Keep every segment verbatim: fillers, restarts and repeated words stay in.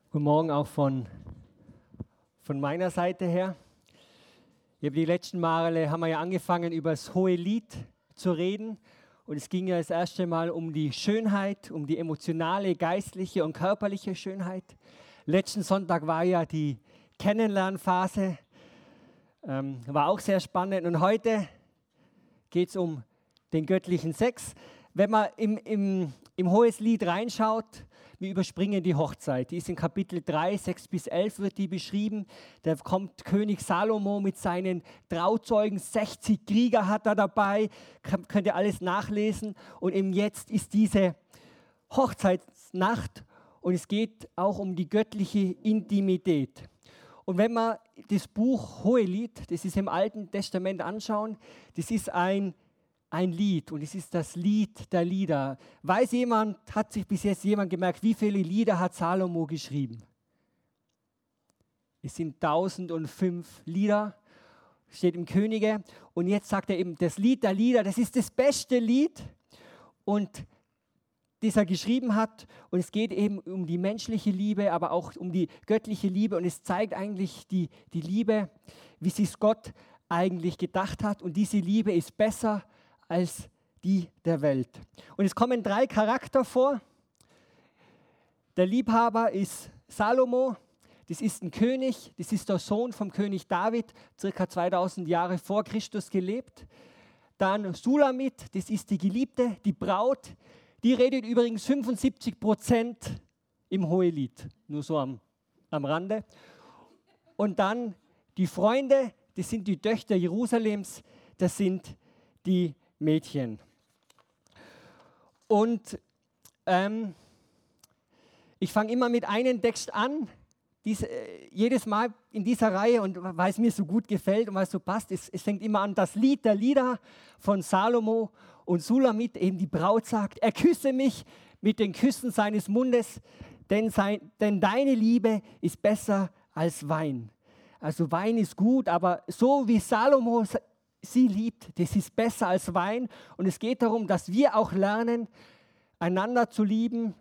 Guten Morgen auch von, von meiner Seite her. Ich habe die letzten Male haben wir ja angefangen, über das Hohelied zu reden. Und es ging ja das erste Mal um die Schönheit, um die emotionale, geistliche und körperliche Schönheit. Letzten Sonntag war ja die Kennenlernphase, ähm, war auch sehr spannend. Und heute geht es um den göttlichen Sex. Wenn man im, im, im Hohelied reinschaut, wir überspringen die Hochzeit. Die ist in Kapitel drei, sechs bis elf wird die beschrieben. Da kommt König Salomo mit seinen Trauzeugen, sechzig Krieger hat er dabei, könnt ihr alles nachlesen. Und eben jetzt ist diese Hochzeitsnacht und es geht auch um die göttliche Intimität. Und wenn wir das Buch Hohelied, das ist im Alten Testament anschauen, das ist ein Ein Lied und es ist das Lied der Lieder. Weiß jemand, hat sich bis jetzt jemand gemerkt, wie viele Lieder hat Salomo geschrieben? Es sind tausendfünf Lieder, steht im Könige. Und jetzt sagt er eben, das Lied der Lieder, das ist das beste Lied, und das er geschrieben hat. Und es geht eben um die menschliche Liebe, aber auch um die göttliche Liebe. Und es zeigt eigentlich die, die Liebe, wie sich Gott eigentlich gedacht hat. Und diese Liebe ist besser als die der Welt. Und es kommen drei Charakter vor. Der Liebhaber ist Salomo, das ist ein König, das ist der Sohn vom König David, circa zweitausend Jahre vor Christus gelebt. Dann Sulamit, das ist die Geliebte, die Braut, die redet übrigens fünfundsiebzig Prozent im Hohelied, nur so am, am Rande. Und dann die Freunde, das sind die Töchter Jerusalems, das sind die Mädchen. Und ähm, ich fange immer mit einem Text an, dies, äh, jedes Mal in dieser Reihe, und weil es mir so gut gefällt und weil es so passt, es, es fängt immer an, das Lied der Lieder von Salomo, und Sulamit, eben die Braut, sagt, er küsse mich mit den Küssen seines Mundes, denn, sein, denn deine Liebe ist besser als Wein. Also Wein ist gut, aber so wie Salomo sie liebt, das ist besser als Wein. Und es geht darum, dass wir auch lernen, einander zu lieben,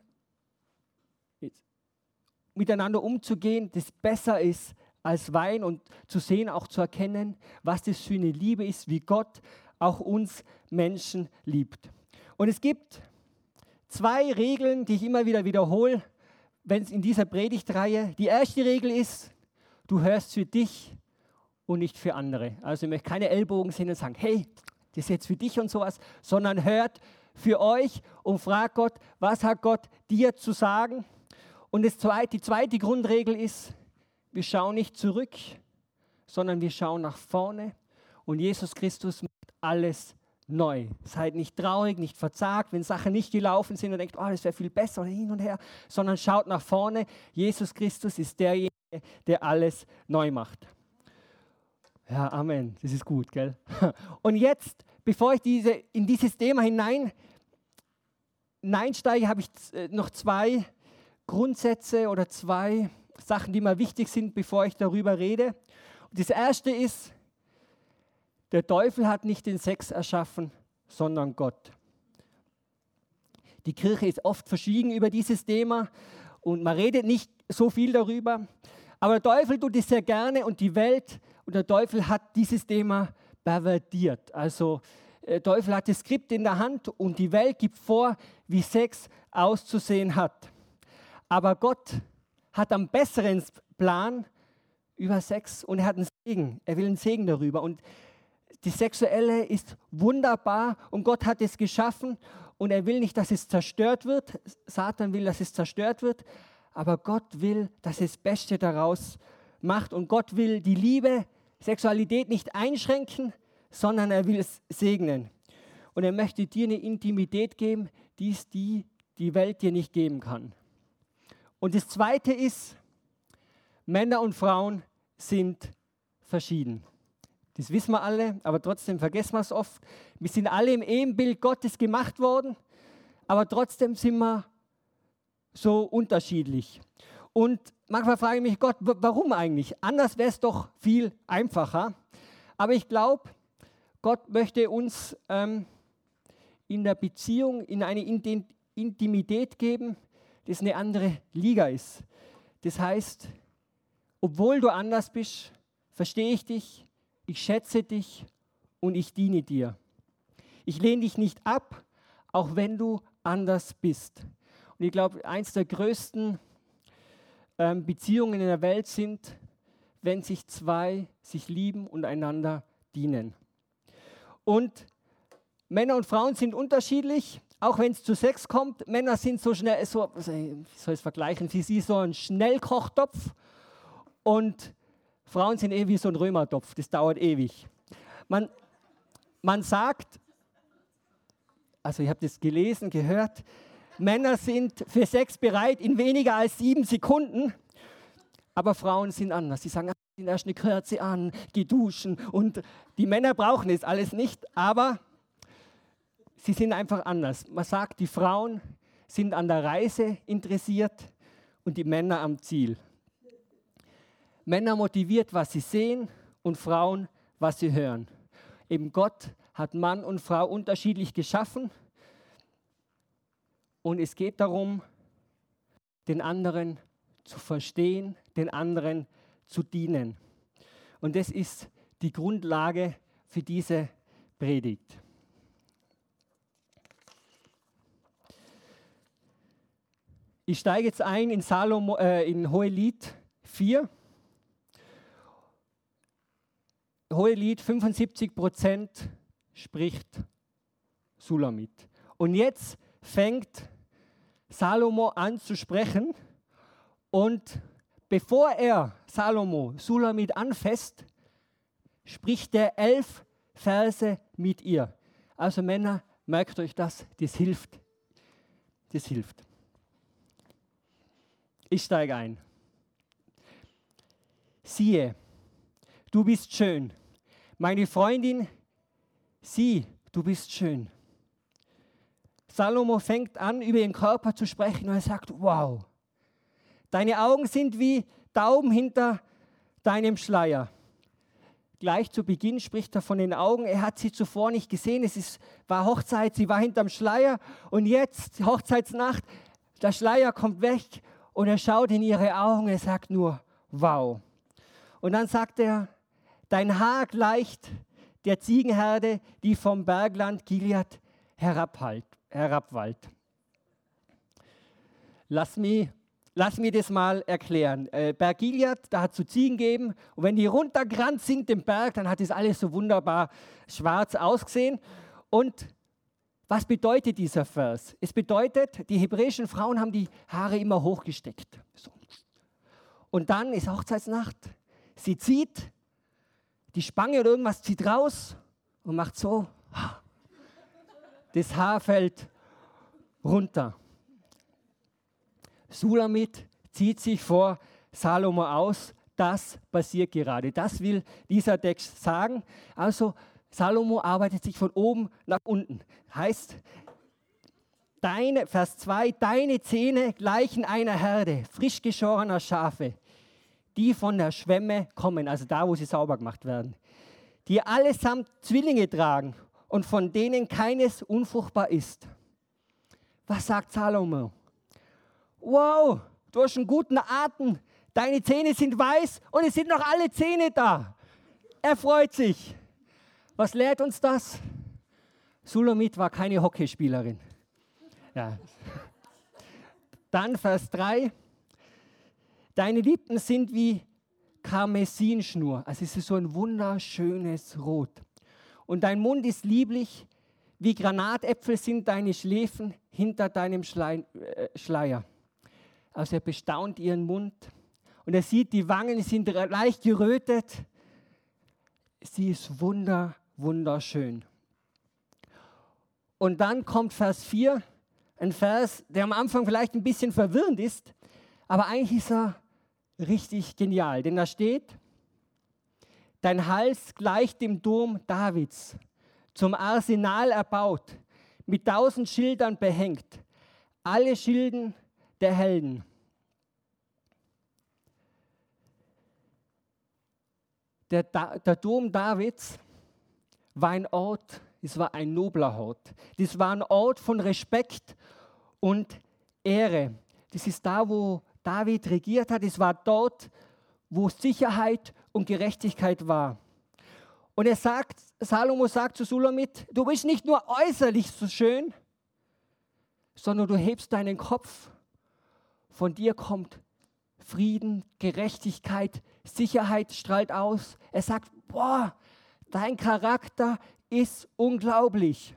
miteinander umzugehen, das besser ist als Wein, und zu sehen, auch zu erkennen, was das für eine Liebe ist, wie Gott auch uns Menschen liebt. Und es gibt zwei Regeln, die ich immer wieder wiederhole, wenn es in dieser Predigtreihe. Die erste Regel ist, du hörst für dich und nicht für andere. Also ich möchte keine Ellbogen sehen und sagen, hey, das ist jetzt für dich und sowas, sondern hört für euch und fragt Gott, was hat Gott dir zu sagen? Und das zweite, die zweite Grundregel ist, wir schauen nicht zurück, sondern wir schauen nach vorne, und Jesus Christus macht alles neu. Seid nicht traurig, nicht verzagt, wenn Sachen nicht gelaufen sind und denkt, oh, das wäre viel besser oder hin und her, sondern schaut nach vorne. Jesus Christus ist derjenige, der alles neu macht. Ja, Amen. Das ist gut, gell? Und jetzt, bevor ich diese, in dieses Thema hinein, hineinsteige, habe ich noch zwei Grundsätze oder zwei Sachen, die mir wichtig sind, bevor ich darüber rede. Und das erste ist, der Teufel hat nicht den Sex erschaffen, sondern Gott. Die Kirche ist oft verschwiegen über dieses Thema und man redet nicht so viel darüber. Aber der Teufel tut es sehr gerne, und die Welt und der Teufel hat dieses Thema pervertiert. Also der Teufel hat das Skript in der Hand und die Welt gibt vor, wie Sex auszusehen hat. Aber Gott hat einen besseren Plan über Sex, und er hat einen Segen. Er will einen Segen darüber. Und die Sexuelle ist wunderbar und Gott hat es geschaffen, und er will nicht, dass es zerstört wird. Satan will, dass es zerstört wird. Aber Gott will, dass es das Beste daraus macht. Und Gott will die Liebe, Sexualität nicht einschränken, sondern er will es segnen. Und er möchte dir eine Intimität geben, die ist die, die Welt dir nicht geben kann. Und das Zweite ist, Männer und Frauen sind verschieden. Das wissen wir alle, aber trotzdem vergessen wir es oft. Wir sind alle im Ebenbild Gottes gemacht worden, aber trotzdem sind wir so unterschiedlich. Und manchmal frage ich mich, Gott, warum eigentlich? Anders wäre es doch viel einfacher. Aber ich glaube, Gott möchte uns ähm, in der Beziehung in eine Intimität geben, das eine andere Liga ist. Das heißt, obwohl du anders bist, verstehe ich dich, ich schätze dich und ich diene dir. Ich lehne dich nicht ab, auch wenn du anders bist. Und ich glaube, eins der größten ähm, Beziehungen in der Welt sind, wenn sich zwei sich lieben und einander dienen. Und Männer und Frauen sind unterschiedlich, auch wenn es zu Sex kommt. Männer sind so schnell, so, wie soll ich es vergleichen, wie sie so ein Schnellkochtopf und Frauen sind eh wie so ein Römertopf, das dauert ewig. Man, man sagt, also ich habe das gelesen, gehört, Männer sind für Sex bereit in weniger als sieben Sekunden, aber Frauen sind anders. Sie sagen, erst eine Kerze an, geh duschen und die Männer brauchen es alles nicht, aber sie sind einfach anders. Man sagt, die Frauen sind an der Reise interessiert und die Männer am Ziel. Männer motiviert, was sie sehen und Frauen, was sie hören. Eben Gott hat Mann und Frau unterschiedlich geschaffen und es geht darum, den anderen zu verstehen, den anderen zu dienen. Und das ist die Grundlage für diese Predigt. Ich steige jetzt ein in, Salomo, äh, in Hohelied vier. Hohelied fünfundsiebzig Prozent spricht Sulamit. Und jetzt fängt Salomo an zu sprechen und bevor er Salomo Sulamit anfasst, spricht er elf Verse mit ihr. Also Männer, merkt euch das, das hilft. Das hilft. Ich steige ein. Siehe, du bist schön. Meine Freundin, sieh, du bist schön. Salomo fängt an, über ihren Körper zu sprechen und er sagt, wow, deine Augen sind wie Tauben hinter deinem Schleier. Gleich zu Beginn spricht er von den Augen, er hat sie zuvor nicht gesehen, es ist, war Hochzeit, sie war hinterm Schleier und jetzt, Hochzeitsnacht, der Schleier kommt weg und er schaut in ihre Augen, er sagt nur, wow. Und dann sagt er, dein Haar gleicht der Ziegenherde, die vom Bergland Gilead herabwallt. Lass mich, lass mich das mal erklären. Äh, Berg Gilead, da hat es so Ziegen gegeben und wenn die runtergerannt sind den Berg, dann hat das alles so wunderbar schwarz ausgesehen. Und was bedeutet dieser Vers? Es bedeutet, die hebräischen Frauen haben die Haare immer hochgesteckt. So. Und dann ist Hochzeitsnacht. Sie zieht die Spange oder irgendwas, zieht raus und macht so. Das Haar fällt runter. Sulamit zieht sich vor Salomo aus. Das passiert gerade. Das will dieser Text sagen. Also Salomo arbeitet sich von oben nach unten. Heißt, deine, Vers zwei, deine Zähne gleichen einer Herde frisch geschorener Schafe, die von der Schwemme kommen, also da, wo sie sauber gemacht werden, die allesamt Zwillinge tragen und von denen keines unfruchtbar ist. Was sagt Salomo? Wow, du hast einen guten Atem, deine Zähne sind weiß und es sind noch alle Zähne da. Er freut sich. Was lehrt uns das? Sulamit war keine Hockeyspielerin. Ja. Dann Vers drei. Deine Lippen sind wie Karmesinschnur. Also es ist so ein wunderschönes Rot. Und dein Mund ist lieblich, wie Granatäpfel sind deine Schläfen hinter deinem Schleier. Also er bestaunt ihren Mund. Und er sieht, die Wangen sind leicht gerötet. Sie ist wunderschön. Wunderschön. Und dann kommt Vers vier, ein Vers, der am Anfang vielleicht ein bisschen verwirrend ist, aber eigentlich ist er richtig genial, denn da steht, dein Hals gleicht dem Dom Davids, zum Arsenal erbaut, mit tausend Schildern behängt, alle Schilden der Helden. Der, der Dom Davids war ein Ort, es war ein nobler Ort. Das war ein Ort von Respekt und Ehre. Das ist da, wo David regiert hat. Es war dort, wo Sicherheit und Gerechtigkeit war. Und er sagt, Salomo sagt zu Sulamit, du bist nicht nur äußerlich so schön, sondern du hebst deinen Kopf. Von dir kommt Frieden, Gerechtigkeit, Sicherheit strahlt aus. Er sagt, boah, dein Charakter ist unglaublich.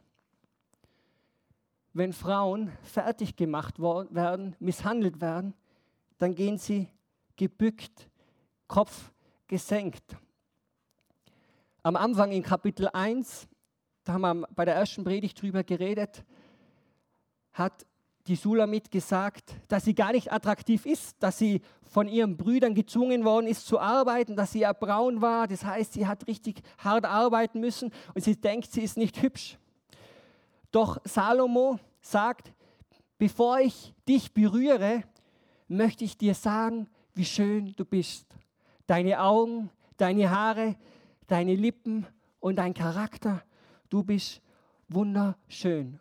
Wenn Frauen fertig gemacht werden, misshandelt werden, dann gehen sie gebückt, Kopf gesenkt. Am Anfang in Kapitel eins, da haben wir bei der ersten Predigt drüber geredet, hat die Sulamit gesagt, dass sie gar nicht attraktiv ist, dass sie von ihren Brüdern gezwungen worden ist zu arbeiten, dass sie ja braun war. Das heißt, sie hat richtig hart arbeiten müssen und sie denkt, sie ist nicht hübsch. Doch Salomo sagt, bevor ich dich berühre, möchte ich dir sagen, wie schön du bist. Deine Augen, deine Haare, deine Lippen und dein Charakter, du bist wunderschön.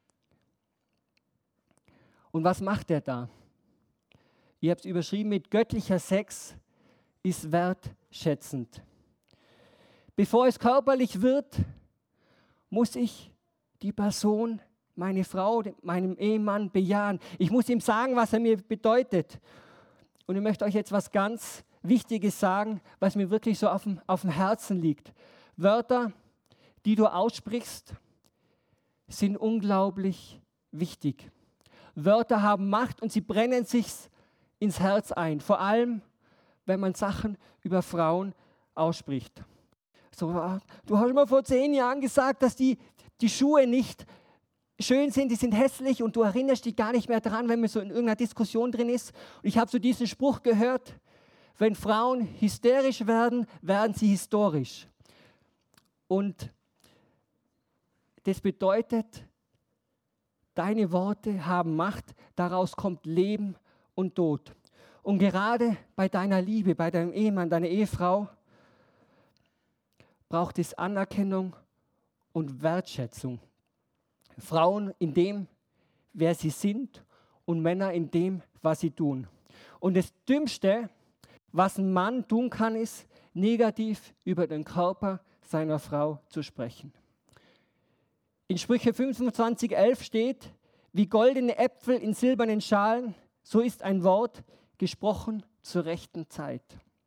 Und was macht er da? Ihr habt es überschrieben mit göttlicher Sex ist wertschätzend. Bevor es körperlich wird, muss ich die Person, meine Frau, meinem Ehemann bejahen. Ich muss ihm sagen, was er mir bedeutet. Und ich möchte euch jetzt was ganz Wichtiges sagen, was mir wirklich so auf dem, auf dem Herzen liegt. Wörter, die du aussprichst, sind unglaublich wichtig. Wörter haben Macht und sie brennen sich ins Herz ein. Vor allem, wenn man Sachen über Frauen ausspricht. So, du hast mir vor zehn Jahren gesagt, dass die, die Schuhe nicht schön sind, die sind hässlich und du erinnerst dich gar nicht mehr daran, wenn man so in irgendeiner Diskussion drin ist. Und ich habe so diesen Spruch gehört, wenn Frauen hysterisch werden, werden sie historisch. Und das bedeutet, deine Worte haben Macht, daraus kommt Leben und Tod. Und gerade bei deiner Liebe, bei deinem Ehemann, deiner Ehefrau, braucht es Anerkennung und Wertschätzung. Frauen in dem, wer sie sind und Männer in dem, was sie tun. Und das Dümmste, was ein Mann tun kann, ist, negativ über den Körper seiner Frau zu sprechen. In Sprüche fünfundzwanzig, elf steht, wie goldene Äpfel in silbernen Schalen, so ist ein Wort gesprochen zur rechten Zeit.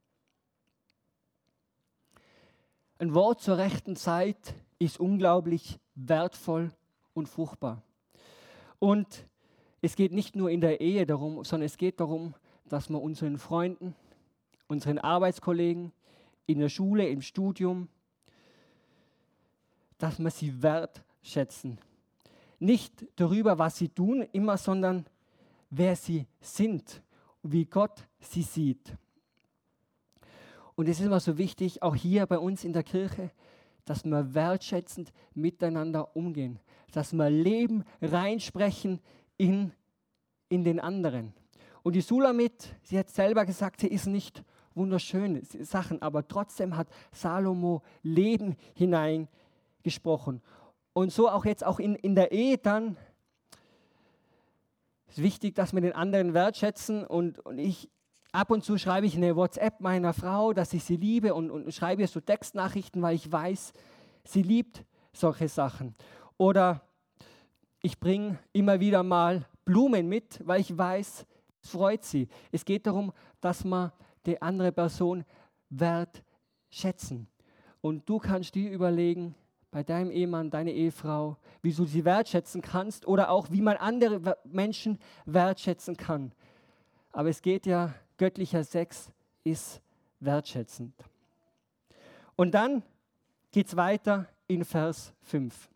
Ein Wort zur rechten Zeit ist unglaublich wertvoll und fruchtbar. Und es geht nicht nur in der Ehe darum, sondern es geht darum, dass wir unseren Freunden, unseren Arbeitskollegen, in der Schule, im Studium, dass wir sie wertschätzen. Nicht darüber, was sie tun, immer, sondern wer sie sind und wie Gott sie sieht. Und es ist immer so wichtig, auch hier bei uns in der Kirche, dass wir wertschätzend miteinander umgehen, dass wir Leben reinsprechen in, in den anderen. Und die Sulamit, sie hat selber gesagt, sie ist nicht wunderschöne Sachen, aber trotzdem hat Salomo Leben hineingesprochen. Und so auch jetzt auch in, in der Ehe dann, ist wichtig, dass wir den anderen wertschätzen und, und ich ab und zu schreibe ich eine WhatsApp meiner Frau, dass ich sie liebe und, und schreibe ihr so Textnachrichten, weil ich weiß, sie liebt solche Sachen. Oder ich bringe immer wieder mal Blumen mit, weil ich weiß, es freut sie. Es geht darum, dass wir die andere Person wertschätzen. Und du kannst dir überlegen, bei deinem Ehemann, deine Ehefrau, wie du sie wertschätzen kannst oder auch, wie man andere Menschen wertschätzen kann. Aber es geht ja, göttlicher Sex ist wertschätzend. Und dann geht es weiter in Vers fünf.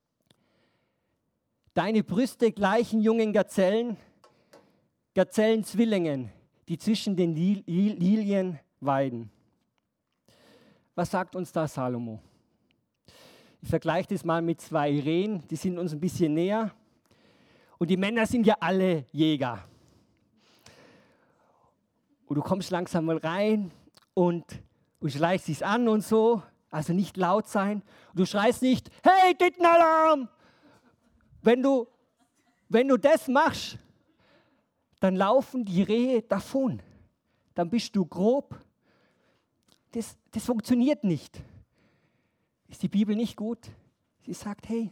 Deine Brüste gleichen jungen Gazellen, Gazellenzwillingen, die zwischen den Lilien weiden. Was sagt uns da Salomo? Ich vergleiche das mal mit zwei Rehen, die sind uns ein bisschen näher. Und die Männer sind ja alle Jäger. Und du kommst langsam mal rein und, und schleichst dich an und so, also nicht laut sein. Und du schreist nicht, hey, Tittenalarm! Wenn du, wenn du das machst, dann laufen die Rehe davon. Dann bist du grob. Das, das funktioniert nicht. Ist die Bibel nicht gut? Sie sagt, hey,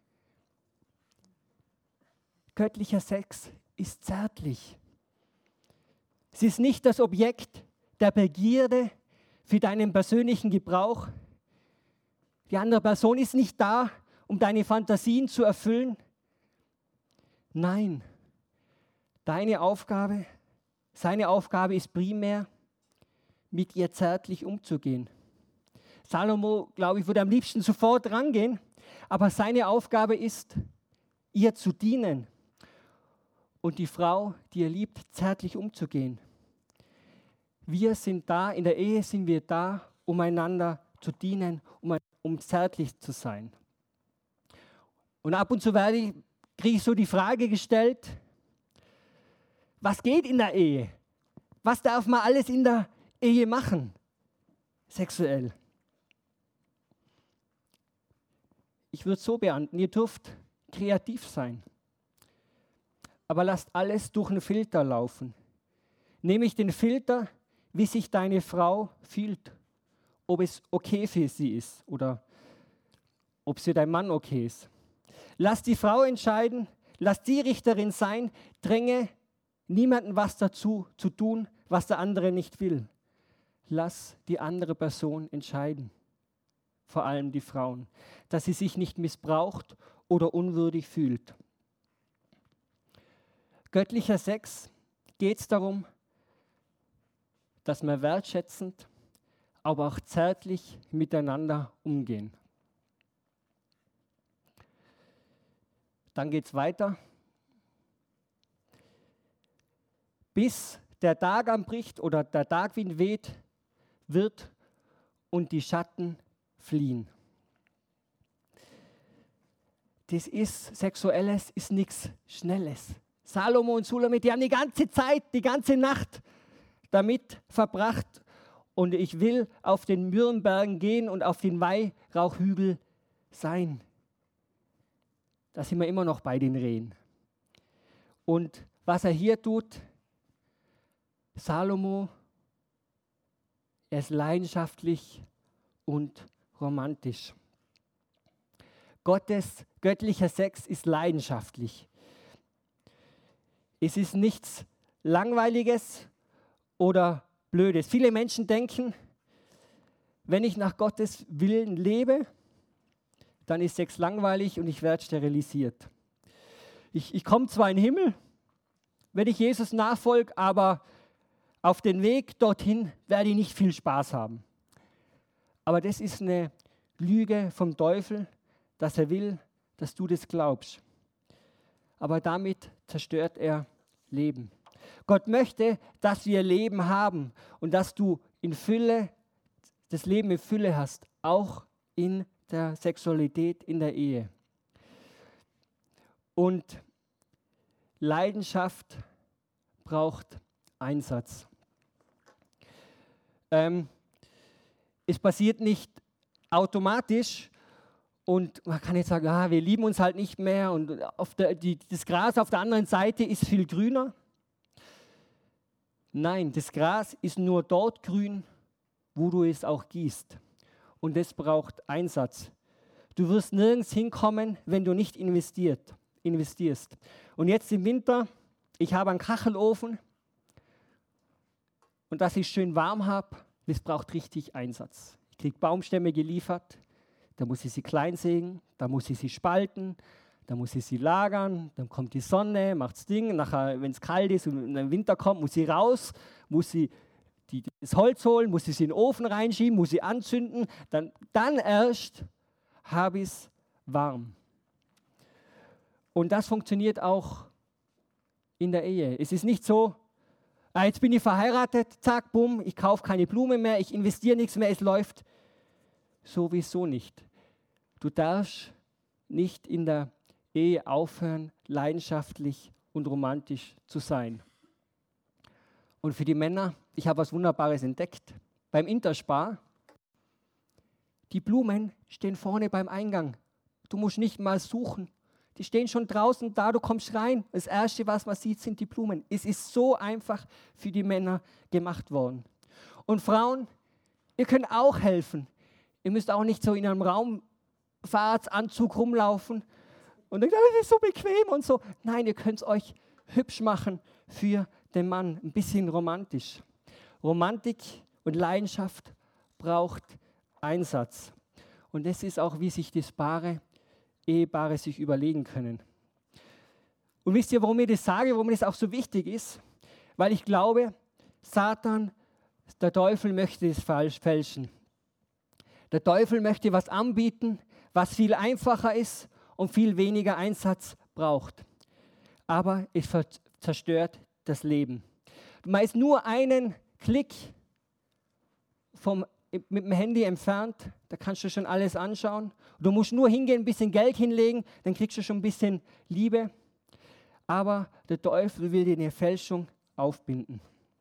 göttlicher Sex ist zärtlich. Es ist nicht das Objekt der Begierde für deinen persönlichen Gebrauch. Die andere Person ist nicht da, um deine Fantasien zu erfüllen. Nein, deine Aufgabe, seine Aufgabe ist primär, mit ihr zärtlich umzugehen. Salomo, glaube ich, würde am liebsten sofort rangehen, aber seine Aufgabe ist, ihr zu dienen und die Frau, die er liebt, zärtlich umzugehen. Wir sind da, in der Ehe sind wir da, um einander zu dienen, um, um zärtlich zu sein. Und ab und zu werde ich, kriege ich so die Frage gestellt, was geht in der Ehe? Was darf man alles in der Ehe machen, sexuell? Ich würde es so beantworten, ihr dürft kreativ sein, aber lasst alles durch einen Filter laufen. Nämlich den Filter, wie sich deine Frau fühlt, ob es okay für sie ist oder ob es für dein Mann okay ist. Lass die Frau entscheiden, lass die Richterin sein, dränge niemanden was dazu zu tun, was der andere nicht will. Lass die andere Person entscheiden, vor allem die Frauen, dass sie sich nicht missbraucht oder unwürdig fühlt. Göttlicher Sex geht es darum, dass wir wertschätzend, aber auch zärtlich miteinander umgehen. Dann geht es weiter. Bis der Tag anbricht oder der Tagwind weht, wird und die Schatten fliehen. Das ist, Sexuelles ist nichts Schnelles. Salomo und Sulamit, die haben die ganze Zeit, die ganze Nacht damit verbracht. Und ich will auf den Myrrenbergen gehen und auf den Weihrauchhügel sein. Da sind wir immer noch bei den Rehen. Und was er hier tut, Salomo, er ist leidenschaftlich und romantisch. Gottes göttlicher Sex ist leidenschaftlich. Es ist nichts Langweiliges oder Blödes. Viele Menschen denken, wenn ich nach Gottes Willen lebe, dann ist Sex langweilig und ich werde sterilisiert. Ich, ich komme zwar in den Himmel, wenn ich Jesus nachfolge, aber auf den Weg dorthin werde ich nicht viel Spaß haben. Aber das ist eine Lüge vom Teufel, dass er will, dass du das glaubst. Aber damit zerstört er Leben. Gott möchte, dass wir Leben haben und dass du in Fülle, das Leben in Fülle hast, auch in der Sexualität, in der Ehe. Und Leidenschaft braucht Einsatz. Ähm, es passiert nicht automatisch und man kann jetzt sagen, ah, wir lieben uns halt nicht mehr und auf der, die, das Gras auf der anderen Seite ist viel grüner. Nein, das Gras ist nur dort grün, wo du es auch gießt. Und das braucht Einsatz. Du wirst nirgends hinkommen, wenn du nicht investiert, investierst. Und jetzt im Winter, ich habe einen Kachelofen und dass ich schön warm habe, das braucht richtig Einsatz. Ich kriege Baumstämme geliefert, da muss ich sie klein sägen, da muss ich sie spalten, da muss ich sie lagern, dann kommt die Sonne, macht das Ding, nachher, wenn es kalt ist und der Winter kommt, muss sie raus, muss sie die, das Holz holen, muss ich sie in den Ofen reinschieben, muss sie anzünden, dann, dann erst habe ich es warm. Und das funktioniert auch in der Ehe. Es ist nicht so, ah, jetzt bin ich verheiratet, zack, bumm, ich kaufe keine Blumen mehr, ich investiere nichts mehr, es läuft sowieso nicht. Du darfst nicht in der Ehe aufhören, leidenschaftlich und romantisch zu sein. Und für die Männer, ich habe was Wunderbares entdeckt. Beim Interspar, die Blumen stehen vorne beim Eingang. Du musst nicht mal suchen. Die stehen schon draußen da, du kommst rein. Das Erste, was man sieht, sind die Blumen. Es ist so einfach für die Männer gemacht worden. Und Frauen, ihr könnt auch helfen. Ihr müsst auch nicht so in einem Raumfahrtsanzug rumlaufen und denkt, das ist so bequem und so. Nein, ihr könnt es euch hübsch machen für den Mann. Ein bisschen romantisch. Romantik und Leidenschaft braucht Einsatz. Und das ist auch, wie sich das Paare, Ehepaare sich überlegen können. Und wisst ihr, warum ich das sage, warum das auch so wichtig ist? Weil ich glaube, Satan, der Teufel möchte es fälschen. Der Teufel möchte was anbieten, was viel einfacher ist und viel weniger Einsatz braucht. Aber es zerstört das Leben. Du meinst nur einen Klick vom, mit dem Handy entfernt, da kannst du schon alles anschauen. Du musst nur hingehen, ein bisschen Geld hinlegen, dann kriegst du schon ein bisschen Liebe. Aber der Teufel will dir eine Fälschung aufbinden.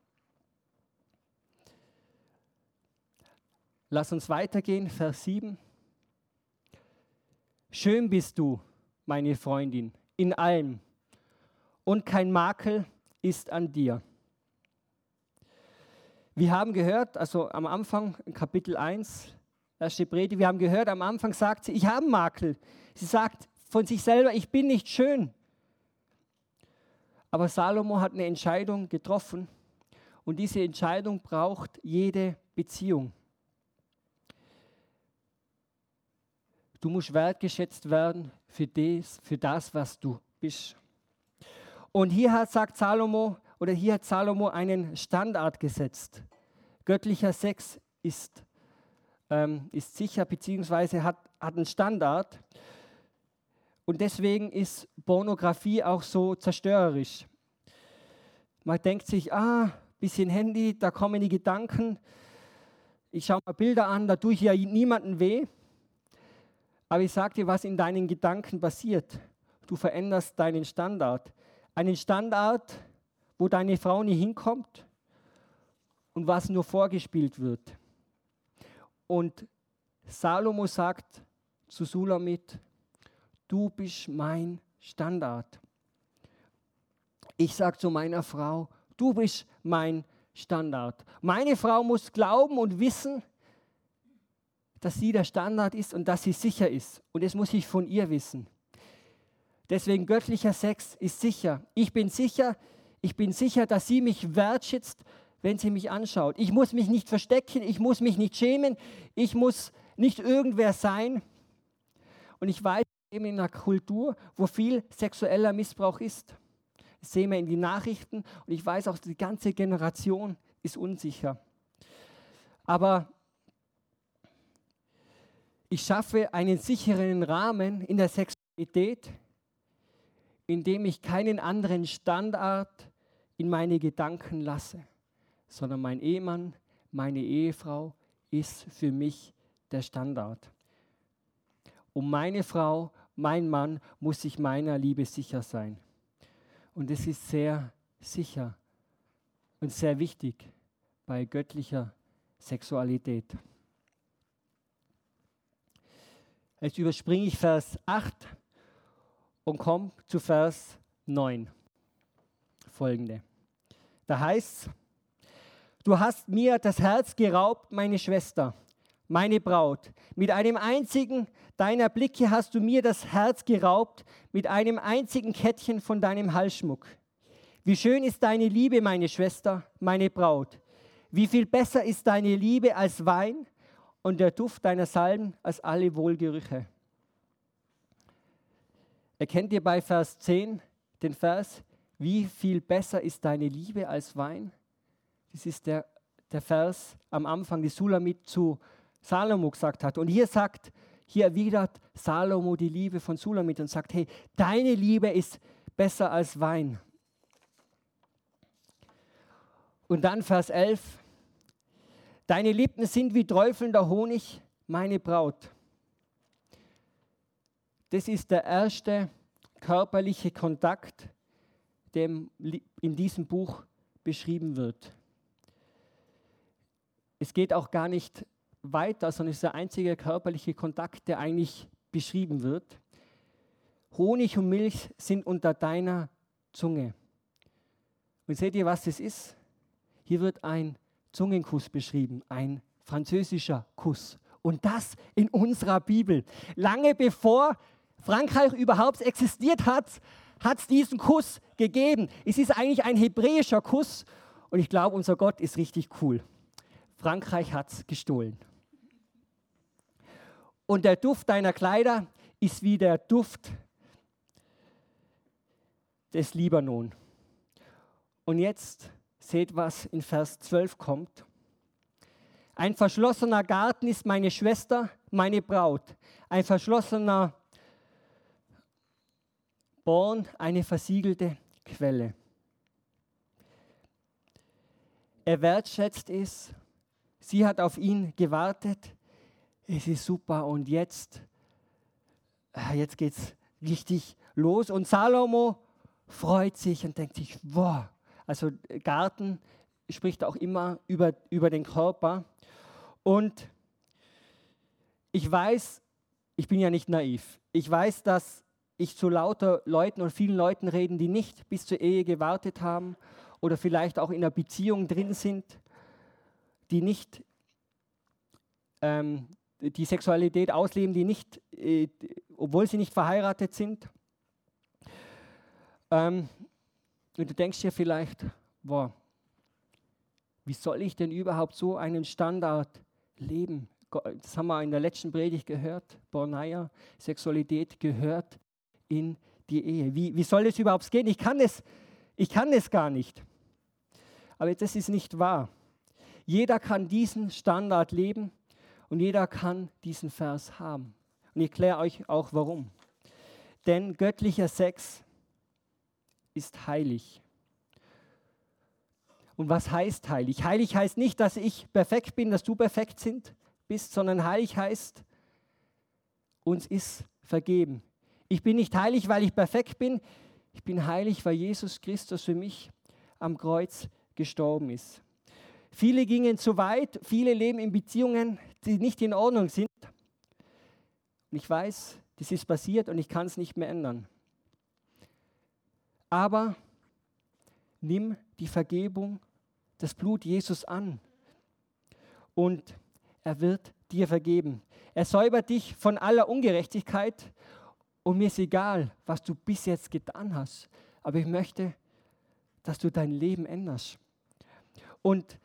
Lass uns weitergehen, Vers sieben. Schön bist du, meine Freundin, in allem, und kein Makel ist an dir. Wir haben gehört, also am Anfang, in Kapitel eins, erste Predigt, wir haben gehört, am Anfang sagt sie, ich habe Makel. Sie sagt von sich selber, ich bin nicht schön. Aber Salomo hat eine Entscheidung getroffen und diese Entscheidung braucht jede Beziehung. Du musst wertgeschätzt werden für das, für das, was du bist. Und hier hat, sagt Salomo, oder hier hat Salomo einen Standard gesetzt. Göttlicher Sex ist, ähm, ist sicher, beziehungsweise hat, hat einen Standard. Und deswegen ist Pornografie auch so zerstörerisch. Man denkt sich, ah, bisschen Handy, da kommen die Gedanken. Ich schaue mal Bilder an, da tue ich ja niemandem weh. Aber ich sage dir, was in deinen Gedanken passiert. Du veränderst deinen Standard. Einen Standard, wo deine Frau nie hinkommt und was nur vorgespielt wird. Und Salomo sagt zu Sulamit, du bist mein Standard. Ich sage zu meiner Frau, du bist mein Standard. Meine Frau muss glauben und wissen, dass sie der Standard ist und dass sie sicher ist. Und das muss ich von ihr wissen. Deswegen göttlicher Sex ist sicher. Ich bin sicher, ich bin sicher, dass sie mich wertschätzt, wenn sie mich anschaut. Ich muss mich nicht verstecken, ich muss mich nicht schämen, ich muss nicht irgendwer sein. Und ich weiß, wir leben in einer Kultur, wo viel sexueller Missbrauch ist. Das sehen wir in den Nachrichten und ich weiß auch, die ganze Generation ist unsicher. Aber ich schaffe einen sicheren Rahmen in der Sexualität, indem ich keinen anderen Standard in meine Gedanken lasse, sondern mein Ehemann, meine Ehefrau ist für mich der Standard. Und meine Frau, mein Mann muss sich meiner Liebe sicher sein. Und es ist sehr sicher und sehr wichtig bei göttlicher Sexualität. Jetzt überspringe ich Vers acht und komme zu Vers neun. Folgende. Da heißt es, du hast mir das Herz geraubt, meine Schwester, meine Braut. Mit einem einzigen deiner Blicke hast du mir das Herz geraubt, mit einem einzigen Kettchen von deinem Halsschmuck. Wie schön ist deine Liebe, meine Schwester, meine Braut. Wie viel besser ist deine Liebe als Wein und der Duft deiner Salben als alle Wohlgerüche. Erkennt ihr bei Vers zehn den Vers, wie viel besser ist deine Liebe als Wein? Das ist der, der Vers am Anfang, die Sulamit zu Salomo gesagt hat. Und hier sagt, hier erwidert Salomo die Liebe von Sulamit und sagt, hey, deine Liebe ist besser als Wein. Und dann Vers elf, deine Lippen sind wie träufelnder Honig, meine Braut. Das ist der erste körperliche Kontakt, der in diesem Buch beschrieben wird. Es geht auch gar nicht weiter, sondern es ist der einzige körperliche Kontakt, der eigentlich beschrieben wird. Honig und Milch sind unter deiner Zunge. Und seht ihr, was das ist? Hier wird ein Zungenkuss beschrieben, ein französischer Kuss. Und das in unserer Bibel. Lange bevor Frankreich überhaupt existiert hat, hat es diesen Kuss gegeben. Es ist eigentlich ein hebräischer Kuss und ich glaube, unser Gott ist richtig cool. Frankreich hat es gestohlen. Und der Duft deiner Kleider ist wie der Duft des Libanon. Und jetzt seht, was in Vers zwölf kommt. Ein verschlossener Garten ist meine Schwester, meine Braut. Ein verschlossener Born, eine versiegelte Quelle. Er wertschätzt es. Sie hat auf ihn gewartet. Es ist super und jetzt, jetzt geht es richtig los. Und Salomo freut sich und denkt sich, wow. Also Garten spricht auch immer über, über den Körper. Und ich weiß, ich bin ja nicht naiv, ich weiß, dass ich zu lauter Leuten und vielen Leuten rede, die nicht bis zur Ehe gewartet haben oder vielleicht auch in einer Beziehung drin sind, die nicht ähm, die Sexualität ausleben, die nicht, äh, obwohl sie nicht verheiratet sind. Ähm, und du denkst dir vielleicht, wow, wie soll ich denn überhaupt so einen Standard leben? Das haben wir in der letzten Predigt gehört, Bornaya, Sexualität gehört in die Ehe. Wie, wie soll es überhaupt gehen? Ich kann es, ich kann es gar nicht. Aber das ist nicht wahr. Jeder kann diesen Standard leben und jeder kann diesen Vers haben. Und ich erkläre euch auch warum. Denn göttlicher Sex ist heilig. Und was heißt heilig? Heilig heißt nicht, dass ich perfekt bin, dass du perfekt sind, bist, sondern heilig heißt, uns ist vergeben. Ich bin nicht heilig, weil ich perfekt bin. Ich bin heilig, weil Jesus Christus für mich am Kreuz gestorben ist. Viele gingen zu weit, viele leben in Beziehungen, die nicht in Ordnung sind. Und ich weiß, das ist passiert und ich kann es nicht mehr ändern. Aber nimm die Vergebung, das Blut Jesus an und er wird dir vergeben. Er säubert dich von aller Ungerechtigkeit und mir ist egal, was du bis jetzt getan hast, aber ich möchte, dass du dein Leben änderst. Und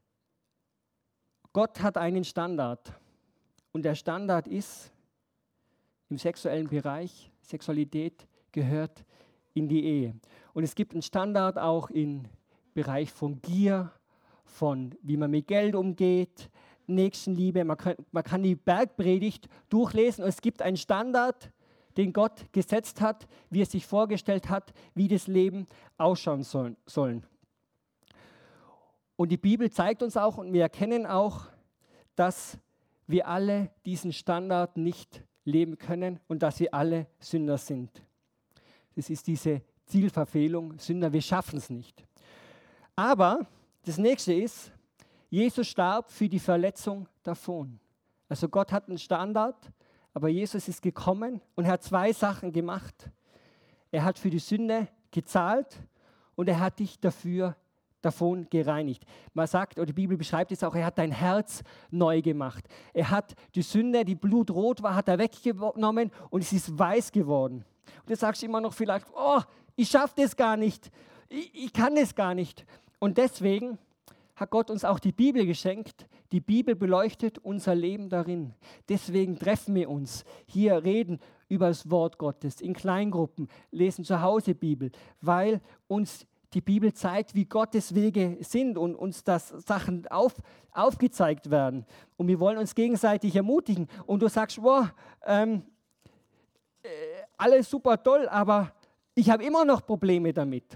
Gott hat einen Standard und der Standard ist im sexuellen Bereich, Sexualität gehört in die Ehe. Und es gibt einen Standard auch im Bereich von Gier, von wie man mit Geld umgeht, Nächstenliebe. Man kann, man kann die Bergpredigt durchlesen und es gibt einen Standard, den Gott gesetzt hat, wie er sich vorgestellt hat, wie das Leben ausschauen soll, sollen. Und die Bibel zeigt uns auch und wir erkennen auch, dass wir alle diesen Standard nicht leben können und dass wir alle Sünder sind. Das ist diese Zielverfehlung, Sünder, wir schaffen es nicht. Aber das nächste ist, Jesus starb für die Verletzung davon. Also Gott hat einen Standard, aber Jesus ist gekommen und er hat zwei Sachen gemacht. Er hat für die Sünde gezahlt und er hat dich dafür davon gereinigt. Man sagt, oder die Bibel beschreibt es auch, er hat dein Herz neu gemacht. Er hat die Sünde, die blutrot war, hat er weggenommen und es ist weiß geworden. Und jetzt sagst du immer noch vielleicht, oh, ich schaffe das gar nicht, ich, ich kann es gar nicht. Und deswegen hat Gott uns auch die Bibel geschenkt. Die Bibel beleuchtet unser Leben darin. Deswegen treffen wir uns hier, reden über das Wort Gottes in Kleingruppen, lesen zu Hause Bibel, weil uns die Bibel zeigt, wie Gottes Wege sind und uns das Sachen auf, aufgezeigt werden. Und wir wollen uns gegenseitig ermutigen. Und du sagst, wow, ähm, äh, alles super toll, aber ich habe immer noch Probleme damit.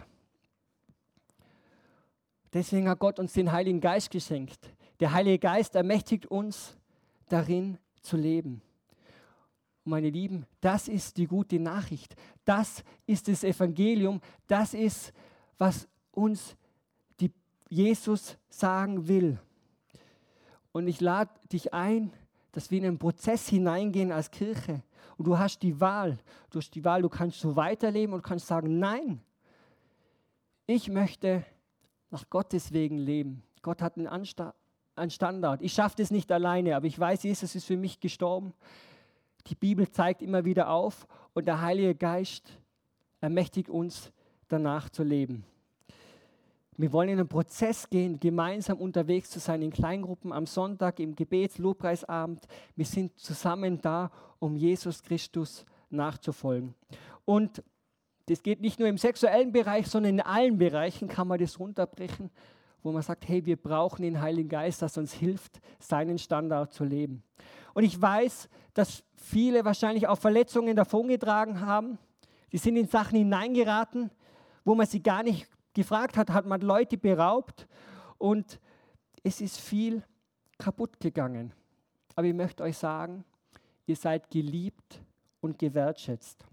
Deswegen hat Gott uns den Heiligen Geist geschenkt. Der Heilige Geist ermächtigt uns, darin zu leben. Und meine Lieben, das ist die gute Nachricht. Das ist das Evangelium. Das ist, was uns die Jesus sagen will. Und ich lade dich ein, dass wir in einen Prozess hineingehen als Kirche. Und du hast die Wahl. Du hast die Wahl, du kannst so weiterleben und kannst sagen, nein, ich möchte nach Gottes Wegen leben. Gott hat einen, Ansta- einen Standard. Ich schaffe das nicht alleine, aber ich weiß, Jesus ist für mich gestorben. Die Bibel zeigt immer wieder auf und der Heilige Geist ermächtigt uns, danach zu leben. Wir wollen in einen Prozess gehen, gemeinsam unterwegs zu sein, in Kleingruppen am Sonntag, im Gebets-Lobpreisabend. Wir sind zusammen da, um Jesus Christus nachzufolgen. Und das geht nicht nur im sexuellen Bereich, sondern in allen Bereichen kann man das runterbrechen, wo man sagt, hey, wir brauchen den Heiligen Geist, das uns hilft, seinen Standard zu leben. Und ich weiß, dass viele wahrscheinlich auch Verletzungen davongetragen haben. Die sind in Sachen hineingeraten, wo man sie gar nicht gefragt hat, hat man Leute beraubt und es ist viel kaputt gegangen. Aber ich möchte euch sagen, ihr seid geliebt und gewertschätzt.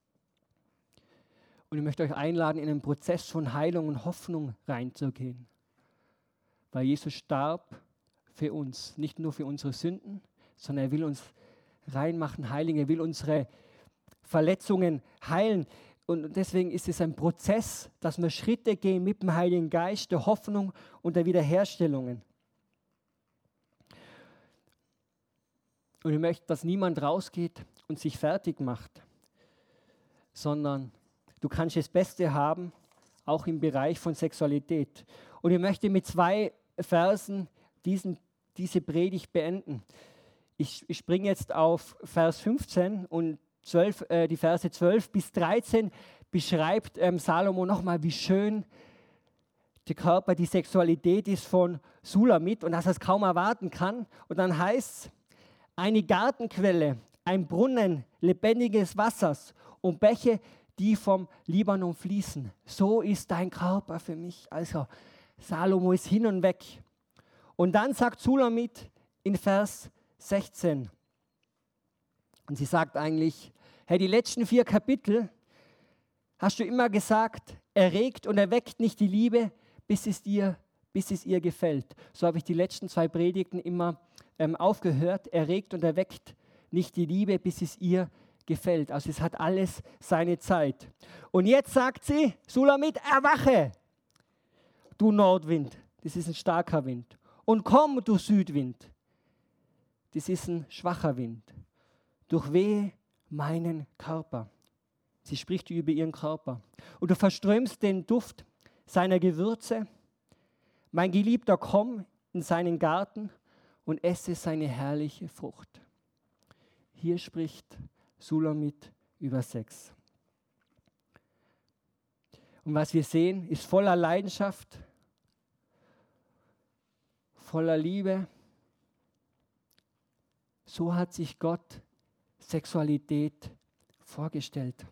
Und ich möchte euch einladen, in einen Prozess von Heilung und Hoffnung reinzugehen. Weil Jesus starb für uns, nicht nur für unsere Sünden, sondern er will uns reinmachen, heiligen, er will unsere Verletzungen heilen. Und deswegen ist es ein Prozess, dass wir Schritte gehen mit dem Heiligen Geist, der Hoffnung und der Wiederherstellungen. Und ich möchte, dass niemand rausgeht und sich fertig macht, sondern du kannst das Beste haben, auch im Bereich von Sexualität. Und ich möchte mit zwei Versen diesen, diese Predigt beenden. Ich, ich springe jetzt auf Vers fünfzehn und zwölf, äh, die Verse zwölf bis dreizehn beschreibt ähm, Salomo nochmal, wie schön der Körper, die Sexualität ist von Sulamit und dass er es kaum erwarten kann. Und dann heißt es, eine Gartenquelle, ein Brunnen lebendiges Wassers und Bäche, die vom Libanon fließen. So ist dein Körper für mich. Also Salomo ist hin und weg. Und dann sagt Sulamit in Vers sechzehn, und sie sagt eigentlich, hey, die letzten vier Kapitel hast du immer gesagt, erregt und erweckt nicht die Liebe, bis es dir, bis es ihr gefällt. So habe ich die letzten zwei Predigten immer ähm, aufgehört. Erregt und erweckt nicht die Liebe, bis es ihr gefällt. Also es hat alles seine Zeit. Und jetzt sagt sie, Sulamit, erwache, du Nordwind. Das ist ein starker Wind. Und komm, du Südwind. Das ist ein schwacher Wind. Durchwehe meinen Körper. Sie spricht über ihren Körper. Und du verströmst den Duft seiner Gewürze. Mein Geliebter, komm in seinen Garten und esse seine herrliche Frucht. Hier spricht Sulamit über Sex. Und was wir sehen, ist voller Leidenschaft, voller Liebe. So hat sich Gott Sexualität vorgestellt,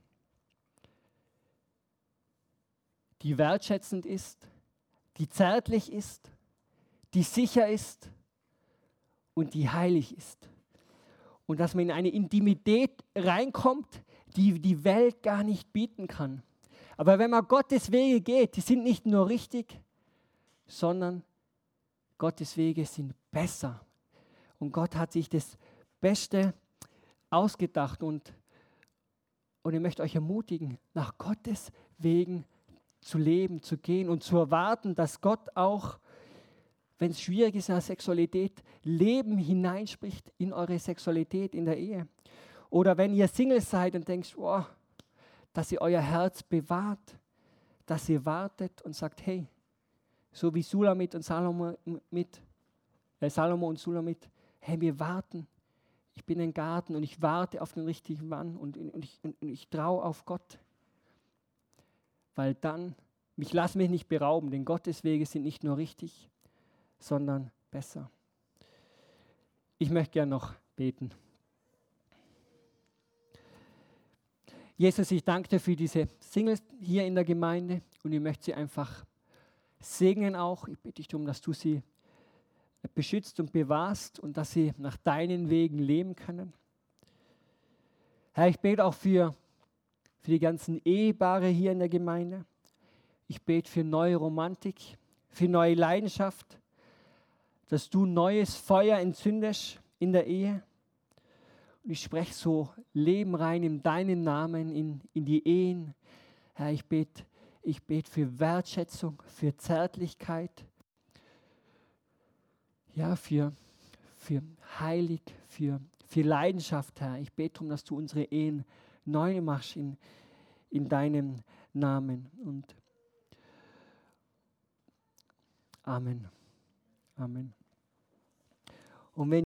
die wertschätzend ist, die zärtlich ist, die sicher ist und die heilig ist. Und dass man in eine Intimität reinkommt, die die Welt gar nicht bieten kann. Aber wenn man Gottes Wege geht, die sind nicht nur richtig, sondern Gottes Wege sind besser. Und Gott hat sich das Beste ausgedacht und, und ich möchte euch ermutigen, nach Gottes Wegen zu leben, zu gehen und zu erwarten, dass Gott auch, wenn es schwierig ist in der Sexualität, Leben hineinspricht in eure Sexualität in der Ehe. Oder wenn ihr Single seid und denkt, oh, dass ihr euer Herz bewahrt, dass ihr wartet und sagt, hey, so wie Sulamit und Salomo, mit, äh, Salomo und Sulamit, hey, wir warten. Ich bin im Garten und ich warte auf den richtigen Mann und, und ich, und ich traue auf Gott. Weil dann, ich lasse mich nicht berauben, denn Gottes Wege sind nicht nur richtig, sondern besser. Ich möchte gerne noch beten. Jesus, ich danke dir für diese Singles hier in der Gemeinde und ich möchte sie einfach segnen auch. Ich bitte dich darum, dass du sie beschützt und bewahrst und dass sie nach deinen Wegen leben können. Herr, ich bete auch für, für die ganzen Ehepaare hier in der Gemeinde. Ich bete für neue Romantik, für neue Leidenschaft, dass du neues Feuer entzündest in der Ehe. Und ich spreche so Leben rein in deinen Namen, in, in die Ehen. Herr, ich bete ich bete für Wertschätzung, für Zärtlichkeit, ja, für, für heilig, für, für Leidenschaft, Herr. Ich bete darum, dass du unsere Ehen neu machst in, in deinem Namen. Und Amen. Amen. Und wenn